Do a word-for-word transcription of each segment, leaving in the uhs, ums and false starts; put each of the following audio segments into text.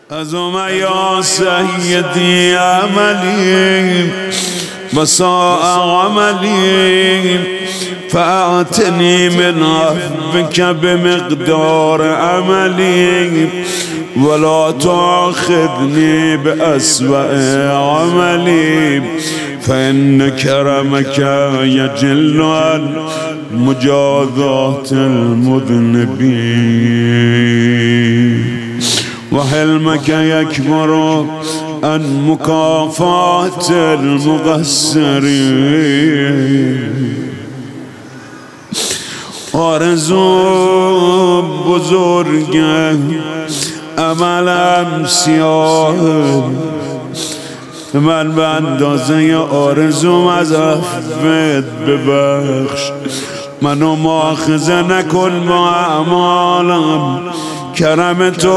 أزم يا سيدي أملي وساء عملي فأعتني من عفوك بمقدار أملي ولا تأخذني بأسوأ عملي فإن كرمك يجل عن مجازاة المذنبين وحلمك يكبر عن مكافاة المقصرين آرزو بزرگه عملم سیاه من به اندازه آرزوم از عفوت ببخش منو مؤاخذه نکن با اعمالم کرم تو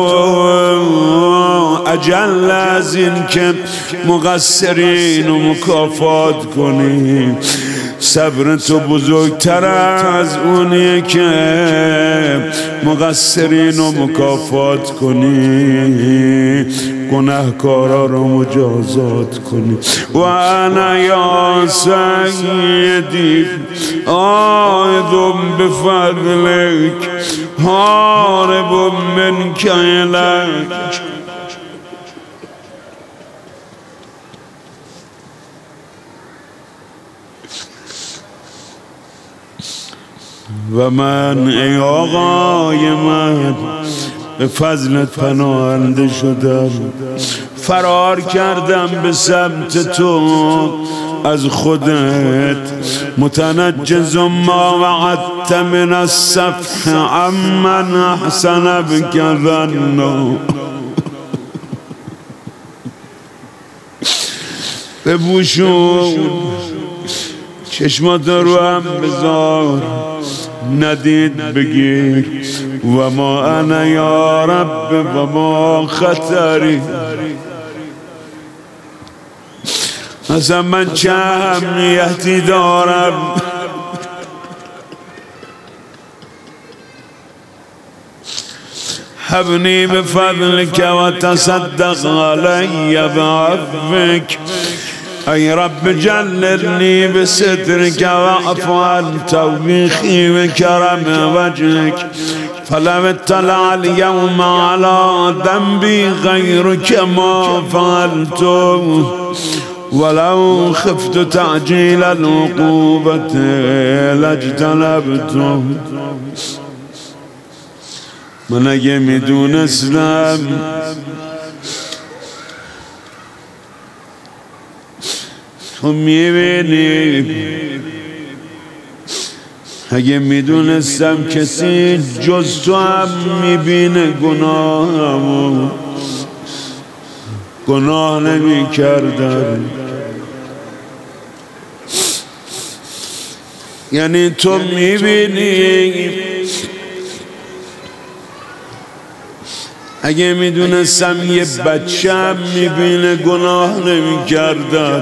اجل از این که مقصرین و مکافات کنی صبر تو بزرگتر از اونیه که مقصرین و مکافات کنی گناهکارا رو مجازات کنی و انا یا سیدی آیدم بفضلک هارب منک الیک و من ای آقای من به فضلت پناهنده شدم فرار کردم به سمت تو از خودت متنجز ما وعدت من الصفح عمن احسن بك ظنه ببوشون چشمات رو هم بذار ندید بگیر و ما انا یا رب و ما خطری اصلا من چه اهمیتی دارم حبنی بفضلک و تصدق علی بعفوک ای رب جللنی بسترک واعف عن توبیخی و کرم وجهک فلم اطلع اليوم على ذنبی غیرک ما فعلت ولو خفت تعجیل العقوبة لاجتنبت من اگه میدونستم تو میبینی اگه میدونستم کسی جز تو هم میبینه گناهمو گناه نمی کردم یعنی تو میبینی اگه میدونستم یه بچه هم میبینه گناه نمی کردم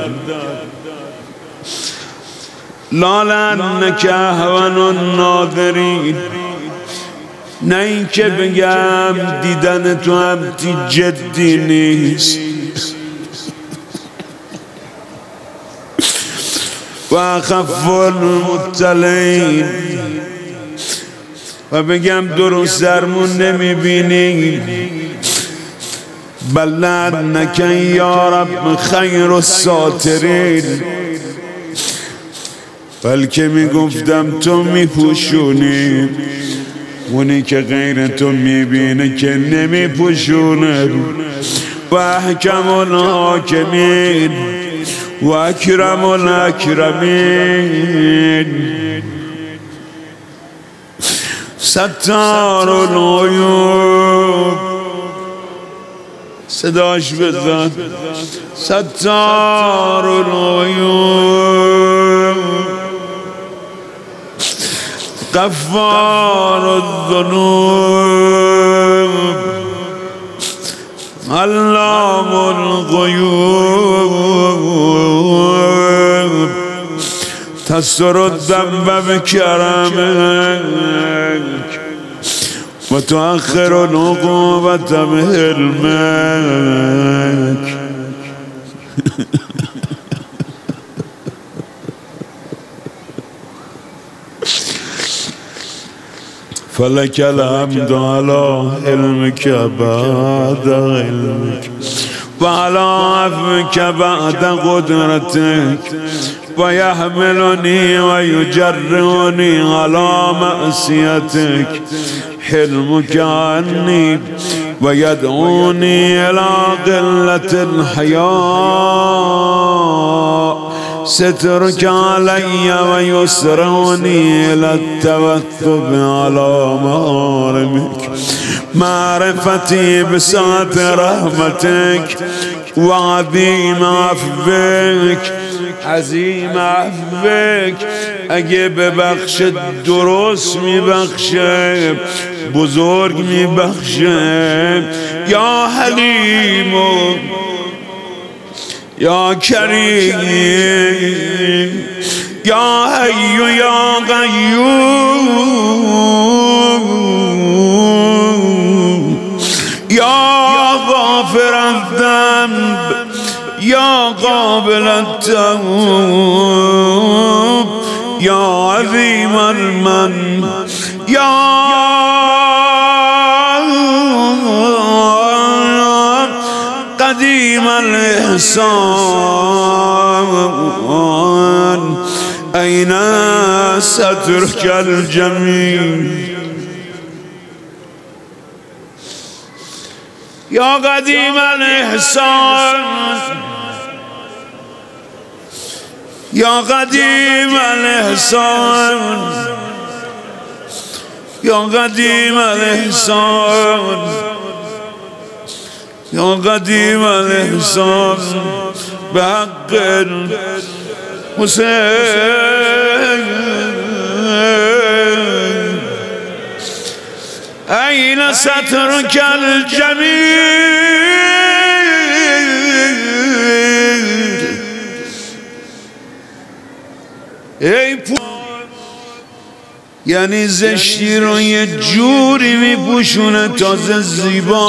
لالنک اهون الناظرین نه این که بگم دیدن تو هم تی جدی نیست و اخف المبتلین و بگم درست درمون نمیبینی بلنک یا رب خیر الساترین بلکه میگفتم تو میپوشونی اونی که غیر تو میبینه که نمیپوشونه و احکم الحاکمین و اکرم الاکرمین ستار العیوب صداش بزن ستار العیوب غفار الذنوب علام الغیوب تستر الذنب بکرمک و تؤخر العقوبة بحلمك. فلك الحمد على علمك بعد علمك وعلى عفوك بعد قدرتك ويحملني ويجرني على معصيتك حلمك عني ويدعوني إلى قلة الحياء سترك علي ويسرني إلى التوثب على محارمك معرفتي بسعة رحمتك وعظيم عفوك عظیم عفوک. اگه ببخشد درست میبخشه، بزرگ میبخشه. یا حلیم و یا کریم یا حی یا قیوم یا غافر الذنب یا قابل التوب یا عظیم المن یا قدیم الاحسان این سترک الجمیل یا قدیم الاحسان یا قدیم الاحسان یا قدیم الاحسان یا قدیم الاحسان به حق حسین این سترک الجمیل. ای پو یعنی زشتی رو یه جوری میپوشونه تازه زیبا